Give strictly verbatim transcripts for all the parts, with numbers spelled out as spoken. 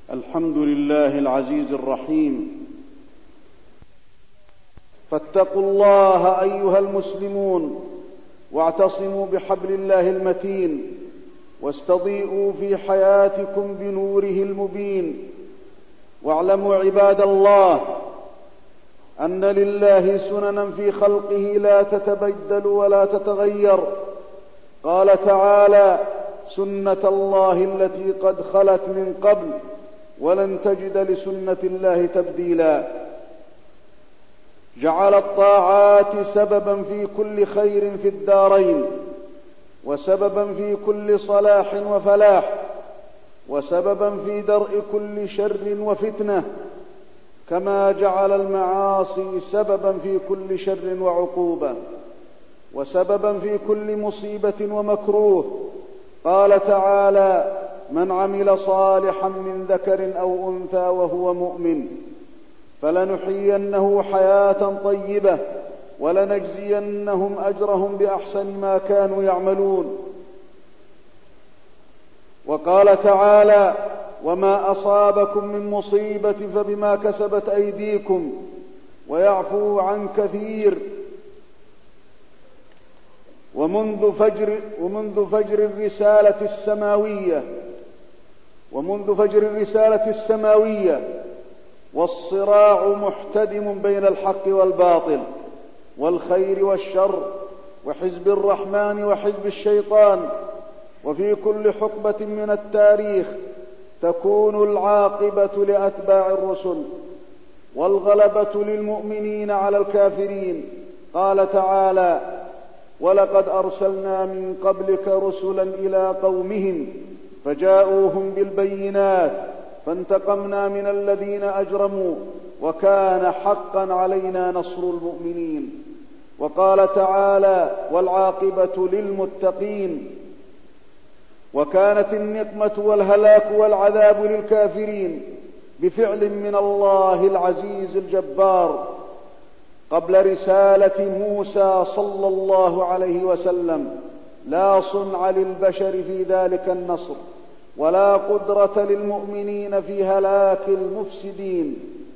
الحمد لله العزيز الرحيم. فاتقوا الله أيها المسلمون واعتصموا بحبل الله المتين، واستضيئوا في حياتكم بنوره المبين. واعلموا عباد الله أن لله سننا في خلقه لا تتبدل ولا تتغير. قال تعالى: سنة الله التي قد خلت من قبل ولن تجد لسنة الله تبديلا. جعل الطاعات سببا في كل خير في الدارين، وسببا في كل صلاح وفلاح، وسببا في درء كل شر وفتنة، كما جعل المعاصي سببا في كل شر وعقوبة، وسببا في كل مصيبة ومكروه. قال تعالى: من عمل صالحا من ذكر أو أنثى وهو مؤمن فلنحيينه حياة طيبة ولنجزينهم أجرهم بأحسن ما كانوا يعملون. وقال تعالى: وما أصابكم من مصيبة فبما كسبت أيديكم ويعفو عن كثير. ومنذ فجر, ومنذ فجر الرسالة السماوية ومنذ فجر الرسالة السماوية والصراع محتدم بين الحق والباطل والخير والشر وحزب الرحمن وحزب الشيطان. وفي كل حقبة من التاريخ تكون العاقبة لأتباع الرسل والغلبة للمؤمنين على الكافرين. قال تعالى: ولقد أرسلنا من قبلك رسلا إلى قومهم فجاءوهم بالبينات فانتقمنا من الذين أجرموا وكان حقا علينا نصر المؤمنين. وقال تعالى: والعاقبة للمتقين. وكانت النقمة والهلاك والعذاب للكافرين بفعل من الله العزيز الجبار. قبل رسالة موسى صلى الله عليه وسلم لا صنع للبشر في ذلك النصر، ولا قدرة للمؤمنين في هلاك المفسدين.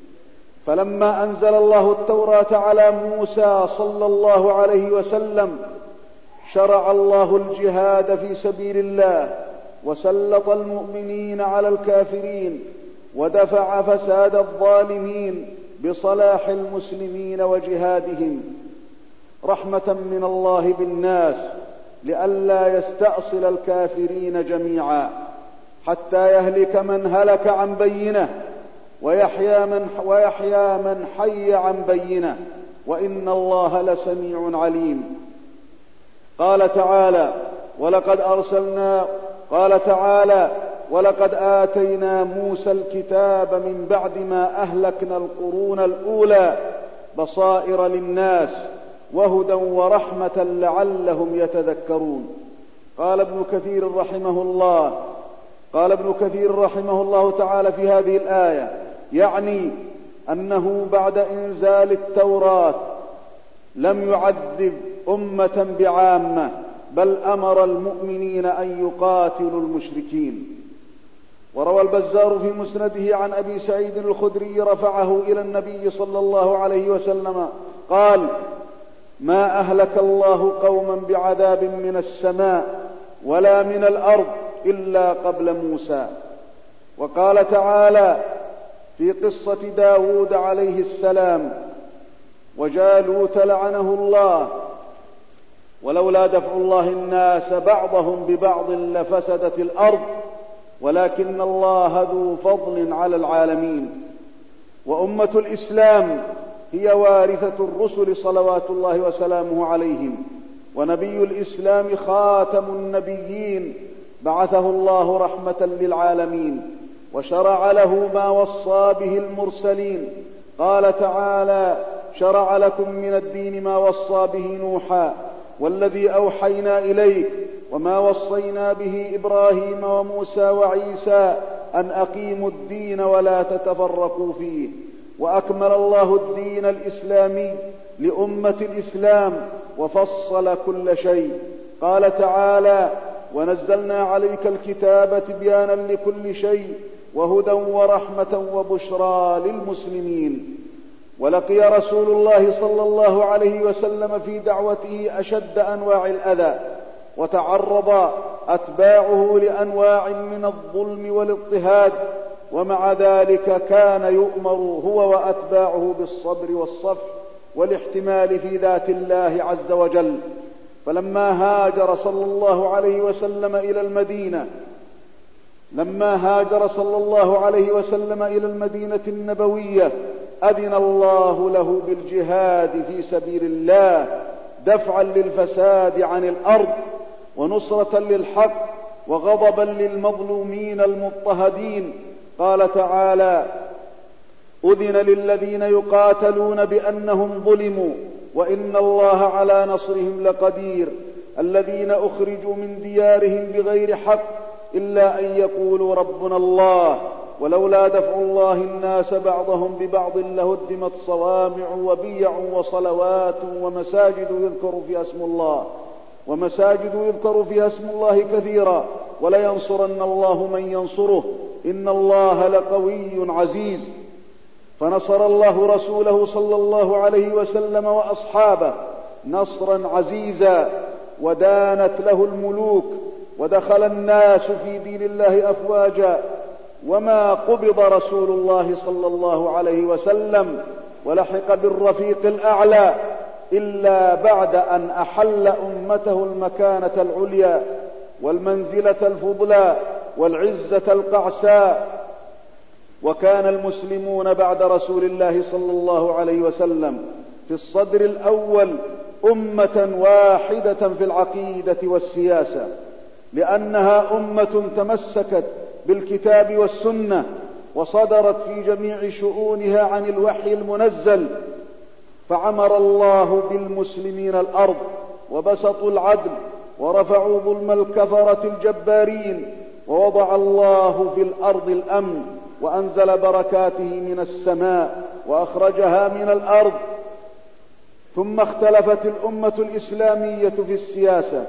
فلما أنزل الله التوراة على موسى صلى الله عليه وسلم شرع الله الجهاد في سبيل الله، وسلط المؤمنين على الكافرين، ودفع فساد الظالمين بصلاح المسلمين وجهادهم، رحمة من الله بالناس لئلا يستأصل الكافرين جميعا، حتى يهلك من هلك عن بينه ويحيى من, ويحيى من حي عن بينه، وإن الله لسميع عليم. قال تعالى: ولقد أرسلنا قال تعالى: ولقد آتينا موسى الكتاب من بعد ما أهلكنا القرون الأولى بصائر للناس وهدى ورحمة لعلهم يتذكرون. قال ابن كثير رحمه الله قال ابن كثير رحمه الله تعالى في هذه الآية، يعني أنه بعد إنزال التوراة لم يعذب أمة بعامة، بل أمر المؤمنين أن يقاتلوا المشركين. وروى البزار في مسنده عن أبي سعيد الخدري رفعه إلى النبي صلى الله عليه وسلم قال: ما أهلك الله قوما بعذاب من السماء ولا من الأرض إلا قبل موسى. وقال تعالى في قصة داود عليه السلام: وجالوت لعنه الله ولولا دفع الله الناس بعضهم ببعض لفسدت الأرض ولكن الله ذو فضل على العالمين. وأمة الإسلام هي وارثة الرسل صلوات الله وسلامه عليهم، ونبي الإسلام خاتم النبيين بعثه الله رحمة للعالمين، وشرع له ما وصى به المرسلين. قال تعالى: شرع لكم من الدين ما وصى به نوحا والذي أوحينا إليك وما وصينا به إبراهيم وموسى وعيسى أن أقيموا الدين ولا تتفرقوا فيه. وأكمل الله الدين الإسلامي لأمة الإسلام وفصل كل شيء. قال تعالى: ونزلنا عليك الكتاب تبيانا لكل شيء وهدى ورحمة وبشرى للمسلمين. ولقي رسول الله صلى الله عليه وسلم في دعوته أشد أنواع الأذى، وتعرض أتباعه لأنواع من الظلم والاضطهاد، ومع ذلك كان يؤمر هو وأتباعه بالصبر والصفح والاحتمال في ذات الله عز وجل. فلما هاجر صلى الله عليه وسلم إلى المدينة لما هاجر صلى الله عليه وسلم إلى المدينة النبوية أذن الله له بالجهاد في سبيل الله دفعا للفساد عن الأرض ونصرة للحق وغضبا للمظلومين المضطهدين. قال تعالى: أذن للذين يقاتلون بأنهم ظلموا وإن الله على نصرهم لقدير، الذين أخرجوا من ديارهم بغير حق إلا أن يقولوا ربنا الله ولولا دفع الله الناس بعضهم ببعض لهدمت صوامع وبيع وصلوات ومساجد يذكر فيها اسم الله ومساجد يذكر فيها اسم الله كثيرا ولينصرن الله من ينصره إن الله لقوي عزيز. فنصر الله رسوله صلى الله عليه وسلم وأصحابه نصرا عزيزا، ودانت له الملوك، ودخل الناس في دين الله أفواجا. وما قبض رسول الله صلى الله عليه وسلم ولحق بالرفيق الأعلى إلا بعد أن أحل أمته المكانة العليا والمنزلة الفضلى والعزة القعساء. وكان المسلمون بعد رسول الله صلى الله عليه وسلم في الصدر الأول أمة واحدة في العقيدة والسياسة، لأنها أمة تمسكت بالكتاب والسنة وصدرت في جميع شؤونها عن الوحي المنزل. فعمر الله بالمسلمين الأرض وبسطوا العدل ورفعوا ظلم الكفرة الجبارين، ووضع الله في الأرض الأمن وأنزل بركاته من السماء وأخرجها من الأرض. ثم اختلفت الأمة الإسلامية في السياسة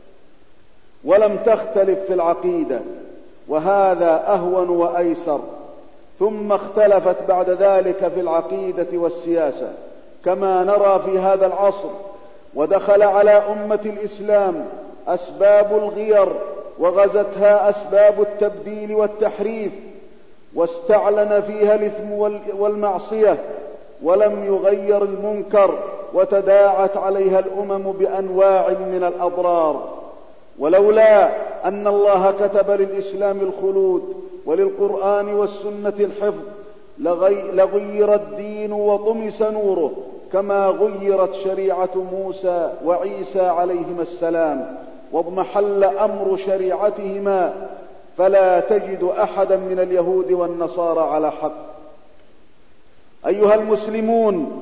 ولم تختلف في العقيدة، وهذا أهون وأيسر. ثم اختلفت بعد ذلك في العقيدة والسياسة كما نرى في هذا العصر. ودخل على أمة الإسلام أسباب الغير وغزتها أسباب التبديل والتحريف، واستعلن فيها الإثم والمعصية ولم يغير المنكر، وتداعت عليها الأمم بأنواع من الأضرار. ولولا أن الله كتب للإسلام الخلود وللقرآن والسنة الحفظ لغير الدين وطمس نوره كما غيرت شريعة موسى وعيسى عليهما السلام واضمحل أمر شريعتهما، فلا تجد أحدا من اليهود والنصارى على حق. أيها المسلمون،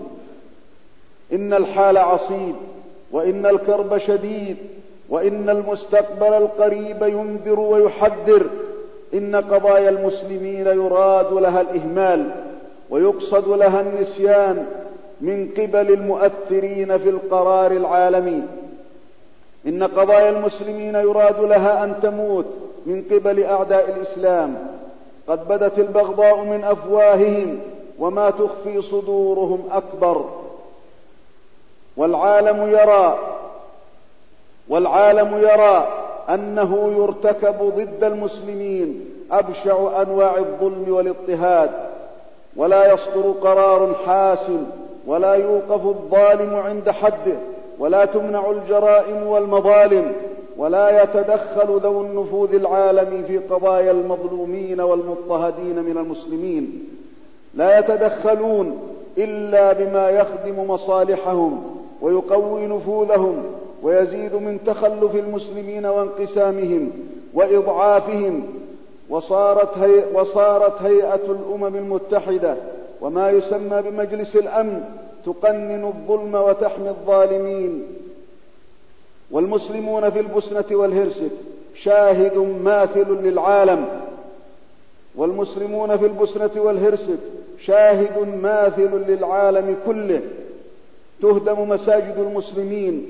إن الحال عصيب، وإن الكرب شديد، وإن المستقبل القريب ينذر ويحذر. إن قضايا المسلمين يراد لها الإهمال ويقصد لها النسيان من قبل المؤثرين في القرار العالمي. إن قضايا المسلمين يراد لها أن تموت من قبل أعداء الإسلام. قد بدت البغضاء من أفواههم وما تخفي صدورهم أكبر. والعالم يرى والعالم يرى أنه يرتكب ضد المسلمين أبشع أنواع الظلم والاضطهاد، ولا يصدر قرار حاسم، ولا يوقف الظالم عند حده، ولا تمنع الجرائم والمظالم، ولا يتدخل ذو النفوذ العالمي في قضايا المظلومين والمضطهدين من المسلمين. لا يتدخلون إلا بما يخدم مصالحهم ويقوي نفوذهم ويزيد من تخلف المسلمين وانقسامهم وإضعافهم. وصارت, هي وصارت هيئة الأمم المتحدة وما يسمى بمجلس الأمن تقنن الظلم وتحمي الظالمين. والمسلمون في البوسنة والهرسك شاهد ماثل للعالم والمسلمون في البوسنة والهرسك شاهد ماثل للعالم كله. تهدم مساجد المسلمين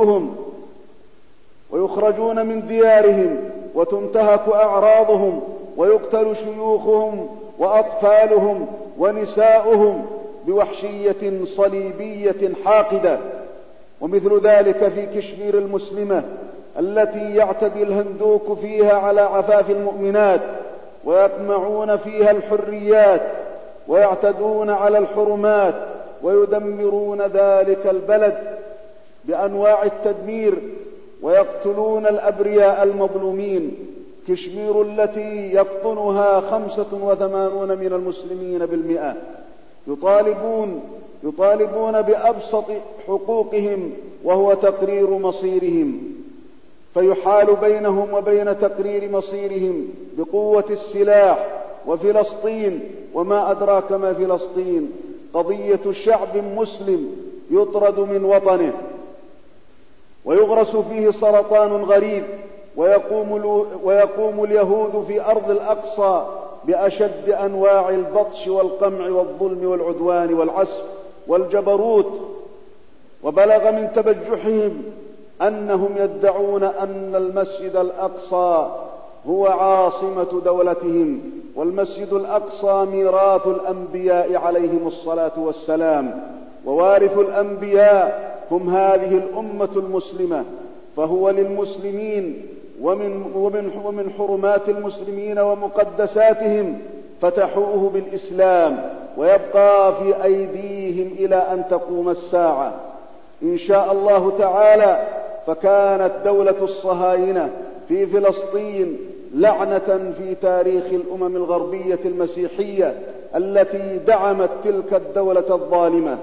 وبيوتهم ويخرجون من ديارهم وتنتهك أعراضهم ويقتل شيوخهم وأطفالهم ونساؤهم بوحشية صليبية حاقدة. ومثل ذلك في كشمير المسلمة التي يعتدي الهندوك فيها على عفاف المؤمنات ويقمعون فيها الحريات ويعتدون على الحرمات ويدمرون ذلك البلد بأنواع التدمير ويقتلون الأبرياء المظلومين. كشمير التي يقطنها خمسة وثمانون من المسلمين بالمئة يطالبون يطالبون بأبسط حقوقهم وهو تقرير مصيرهم، فيحال بينهم وبين تقرير مصيرهم بقوة السلاح. وفلسطين وما أدراك ما فلسطين، قضية شعب مسلم يطرد من وطنه ويغرس فيه سرطان غريب، ويقوم, ويقوم اليهود في أرض الأقصى بأشد أنواع البطش والقمع والظلم والعدوان والعسف والجبروت. وبلغ من تبجحهم أنهم يدعون أن المسجد الأقصى هو عاصمة دولتهم، والمسجد الأقصى ميراث الأنبياء عليهم الصلاة والسلام، ووارث الأنبياء هم هذه الأمة المسلمة، فهو للمسلمين ومن, ومن, ومن حرمات المسلمين ومقدساتهم، فتحوه بالإسلام ويبقى في أيديهم إلى أن تقوم الساعة إن شاء الله تعالى. فكانت دولة الصهاينة في فلسطين لعنة في تاريخ الأمم الغربية المسيحية التي دعمت تلك الدولة الظالمة.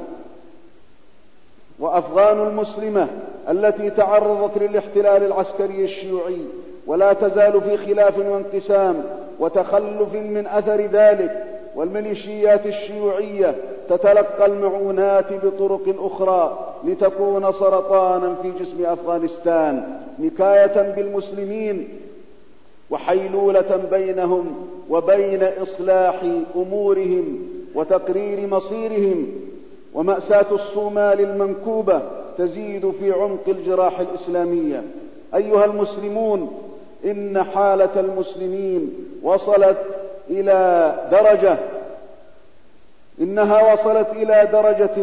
وأفغان المسلمة التي تعرضت للاحتلال العسكري الشيوعي ولا تزال في خلاف وانقسام وتخلف من أثر ذلك، والميليشيات الشيوعية تتلقى المعونات بطرق أخرى لتكون سرطانا في جسم أفغانستان، نكاية بالمسلمين وحيلولة بينهم وبين إصلاح أمورهم وتقرير مصيرهم. ومأساة الصومال المنكوبة تزيد في عمق الجراح الإسلامية. أيها المسلمون، إن حالة المسلمين وصلت إلى درجة إنها وصلت إلى درجة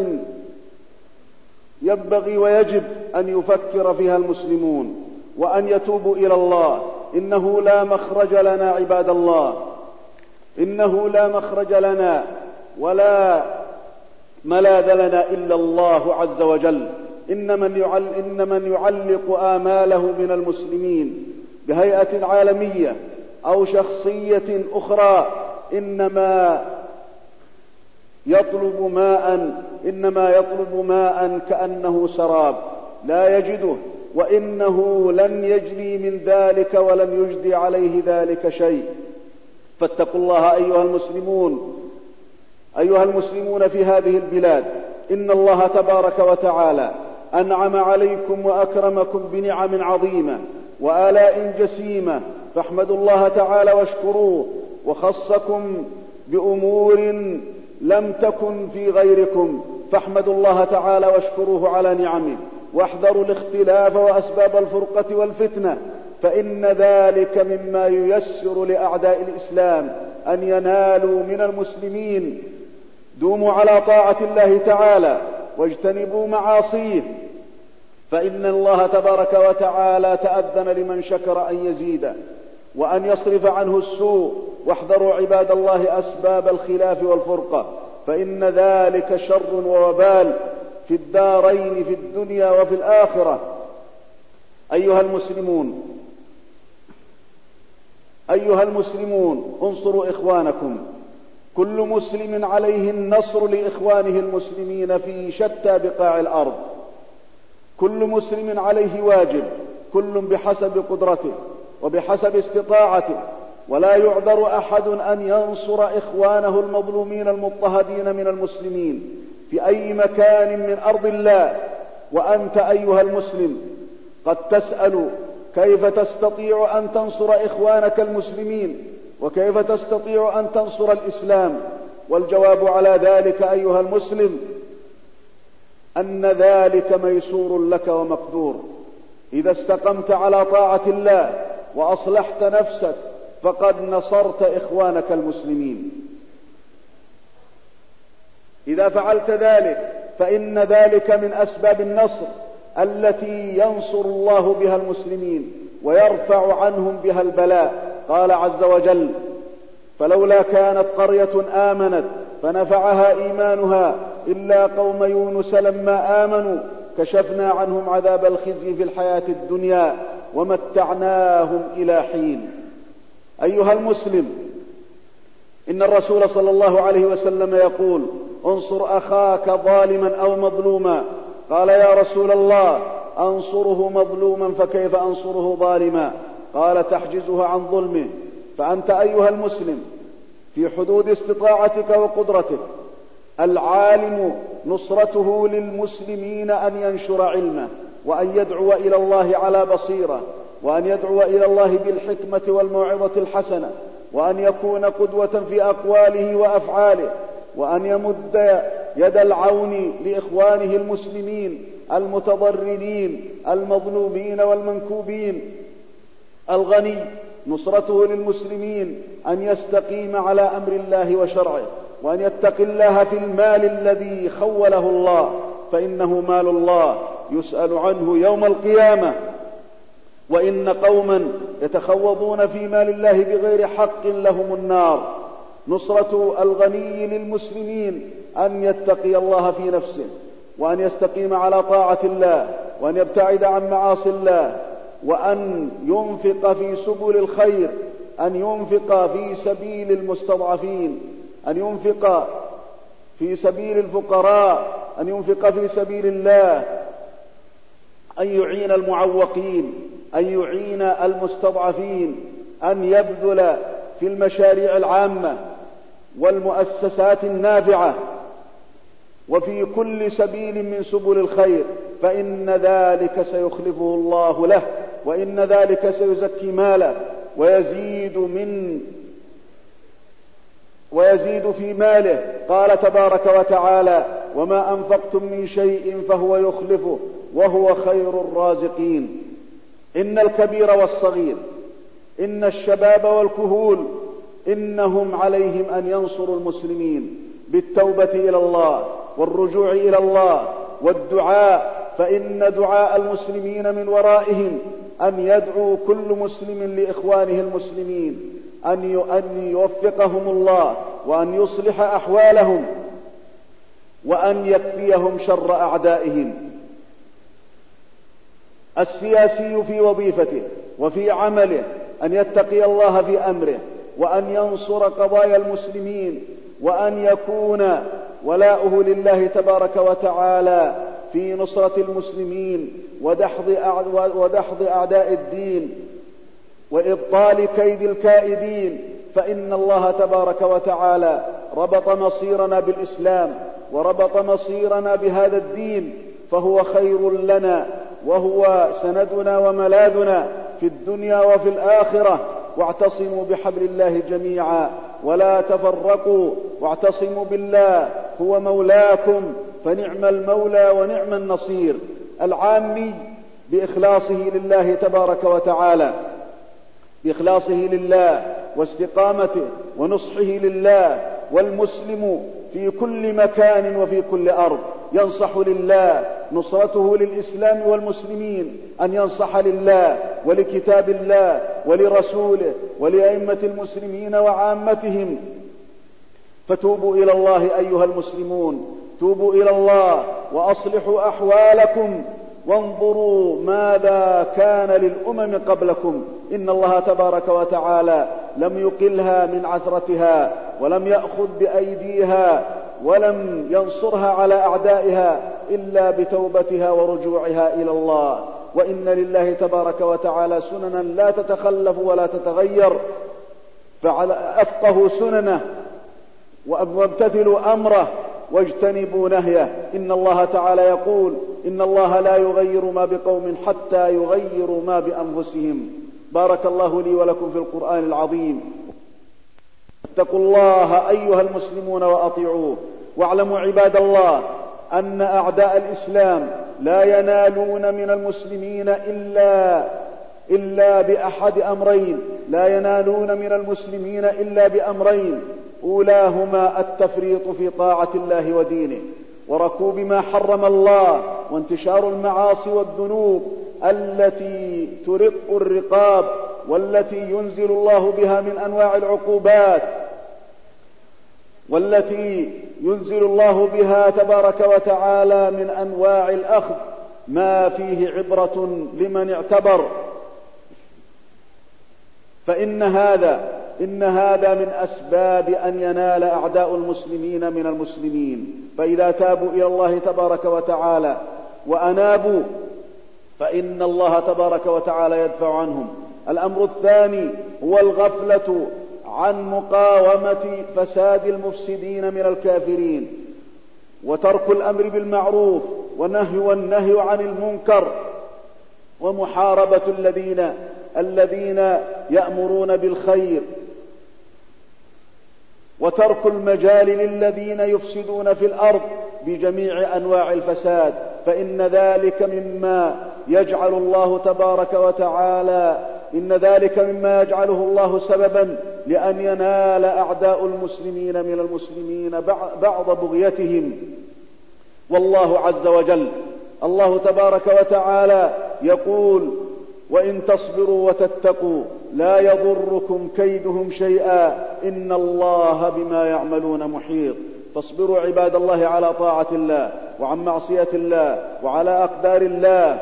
ينبغي ويجب أن يفكر فيها المسلمون وأن يتوبوا إلى الله. إنه لا مخرج لنا عباد الله، إنه لا مخرج لنا ولا ملاذ لنا إلا الله عز وجل. إن من, يعل إن من يعلق آماله من المسلمين بهيئة عالمية أو شخصية أخرى إنما يطلب ماء إنما يطلب ماء كأنه سراب لا يجده، وإنه لن يجري من ذلك ولن يجدي عليه ذلك شيء. فاتقوا الله أيها المسلمون أيها المسلمون في هذه البلاد. إن الله تبارك وتعالى أنعم عليكم وأكرمكم بنعم عظيمة وآلاء جسيمة، فاحمدوا الله تعالى واشكروه. وخصكم بأمور لم تكن في غيركم، فاحمدوا الله تعالى واشكروه على نعمه، واحذروا الاختلاف وأسباب الفرقة والفتنة، فإن ذلك مما ييسر لأعداء الإسلام أن ينالوا من المسلمين. دوموا على طاعة الله تعالى واجتنبوا معاصيه، فإن الله تبارك وتعالى تأذن لمن شكر أن يزيد وأن يصرف عنه السوء. واحذروا عباد الله أسباب الخلاف والفرقة، فإن ذلك شر ووبال في الدارين، في الدنيا وفي الآخرة. أيها المسلمون أيها المسلمون انصروا إخوانكم. كل مسلم عليه النصر لإخوانه المسلمين في شتى بقاع الأرض. كل مسلم عليه واجب، كل بحسب قدرته وبحسب استطاعته، ولا يعذر أحد أن ينصر إخوانه المظلومين المضطهدين من المسلمين في أي مكان من أرض الله. وأنت أيها المسلم قد تسأل كيف تستطيع أن تنصر إخوانك المسلمين، وكيف تستطيع أن تنصر الإسلام؟ والجواب على ذلك أيها المسلم أن ذلك ميسور لك ومقدور إذا استقمت على طاعة الله وأصلحت نفسك فقد نصرت إخوانك المسلمين. إذا فعلت ذلك فإن ذلك من أسباب النصر التي ينصر الله بها المسلمين ويرفع عنهم بها البلاء. قال عز وجل: فلولا كانت قرية آمنت فنفعها إيمانها إلا قوم يونس لما آمنوا كشفنا عنهم عذاب الخزي في الحياة الدنيا ومتعناهم إلى حين. أيها المسلم، إن الرسول صلى الله عليه وسلم يقول: انصر أخاك ظالما أو مظلوما. قال: يا رسول الله، أنصره مظلوما فكيف أنصره ظالما؟ قال: تحجزه عن ظلمه. فأنت أيها المسلم في حدود استطاعتك وقدرتك. العالم نصرته للمسلمين أن ينشر علمه، وأن يدعو إلى الله على بصيرة، وأن يدعو إلى الله بالحكمة والموعظة الحسنة، وأن يكون قدوة في أقواله وأفعاله، وأن يمد يد العون لإخوانه المسلمين المتضررين المظلومين والمنكوبين. الغني نصرته للمسلمين أن يستقيم على أمر الله وشرعه، وأن يتقي الله في المال الذي خوله الله، فإنه مال الله يسأل عنه يوم القيامة. وإن قوما يتخوضون في مال الله بغير حق لهم النار. نصرة الغني للمسلمين أن يتقي الله في نفسه، وأن يستقيم على طاعة الله، وأن يبتعد عن معاصي الله، وأن ينفق في سبل الخير، أن ينفق في سبيل المستضعفين، أن ينفق في سبيل الفقراء، أن ينفق في سبيل الله، أن يعين المعوقين، أن يعين المستضعفين، أن يبذل في المشاريع العامة والمؤسسات النافعة وفي كل سبيل من سبل الخير، فإن ذلك سيخلفه الله له، وإن ذلك سيزكي ماله ويزيد من ويزيد في ماله. قال تبارك وتعالى: وما أنفقتم من شيء فهو يخلفه وهو خير الرازقين. إن الكبير والصغير، إن الشباب والكهول، إنهم عليهم أن ينصروا المسلمين بالتوبة إلى الله والرجوع إلى الله والدعاء، فإن دعاء المسلمين من ورائهم أن يدعو كل مسلم لإخوانه المسلمين أن يوفقهم الله، وأن يصلح أحوالهم، وأن يكفيهم شر أعدائهم. السياسي في وظيفته وفي عمله أن يتقي الله في أمره، وأن ينصر قضايا المسلمين، وأن يكون ولاؤه لله تبارك وتعالى في نصرة المسلمين ودحض أعداء الدين وإبطال كيد الكائدين، فإن الله تبارك وتعالى ربط مصيرنا بالإسلام وربط مصيرنا بهذا الدين، فهو خير لنا وهو سندنا وملاذنا في الدنيا وفي الآخرة. واعتصموا بحبل الله جميعا ولا تفرقوا، واعتصموا بالله هو مولاكم فنعم المولى ونعم النصير. العامي بإخلاصه لله تبارك وتعالى، بإخلاصه لله واستقامته ونصحه لله، والمسلم في كل مكان وفي كل أرض ينصح لله، نصرته للإسلام والمسلمين أن ينصح لله ولكتاب الله ولرسوله ولأئمة المسلمين وعامتهم. فتوبوا إلى الله أيها المسلمون، توبوا إلى الله وأصلحوا أحوالكم، وانظروا ماذا كان للأمم قبلكم. إن الله تبارك وتعالى لم يقلها من عثرتها، ولم يأخذ بأيديها، ولم ينصرها على أعدائها إلا بتوبتها ورجوعها إلى الله. وإن لله تبارك وتعالى سننا لا تتخلف ولا تتغير، فأفقهوا سننه وامتثلوا أمره واجتنبوا نهيه. إن الله تعالى يقول: إن الله لا يغير ما بقوم حتى يغيروا ما بأنفسهم. بارك الله لي ولكم في القرآن العظيم. اتقوا الله أيها المسلمون وأطيعوه، واعلموا عباد الله أن أعداء الإسلام لا ينالون من المسلمين إلا إلا بأحد أمرين، لا ينالون من المسلمين إلا بأمرين، أولاهما التفريط في طاعة الله ودينه، وركوب ما حرم الله، وانتشار المعاصي والذنوب التي ترق الرقاب، والتي ينزل الله بها من أنواع العقوبات، والتي ينزل الله بها تبارك وتعالى من أنواع الأخذ ما فيه عبرة لمن اعتبر. فإن هذا إن هذا من أسباب أن ينال أعداء المسلمين من المسلمين، فإذا تابوا إلى الله تبارك وتعالى وأنابوا فإن الله تبارك وتعالى يدفع عنهم. الأمر الثاني هو الغفلة عن مقاومة فساد المفسدين من الكافرين، وترك الأمر بالمعروف والنهي والنهي عن المنكر، ومحاربة الذين الذين يأمرون بالخير، وترك المجال للذين يفسدون في الأرض بجميع أنواع الفساد، فإن ذلك مما يجعل الله تبارك وتعالى إن ذلك مما يجعله الله سببا لأن ينال أعداء المسلمين من المسلمين بعض بغيتهم. والله عز وجل الله تبارك وتعالى يقول: وإن تصبروا وتتقوا لا يضركم كيدهم شيئا إن الله بما يعملون محيط. فاصبروا عباد الله على طاعة الله وعن معصية الله وعلى أقدار الله،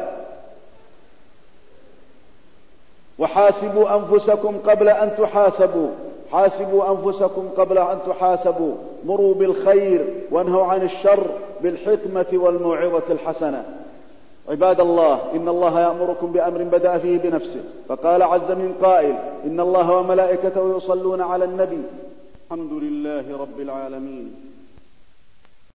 وحاسبوا أنفسكم قبل أن تحاسبوا حاسبوا أنفسكم قبل أن تحاسبوا مروا بالخير وانهوا عن الشر بالحكمة والموعظة الحسنة. عباد الله، إن الله يأمركم بأمر بدأ فيه بنفسه، فقال عز من قائل: إن الله وملائكته يصلون على النبي. الحمد لله رب العالمين.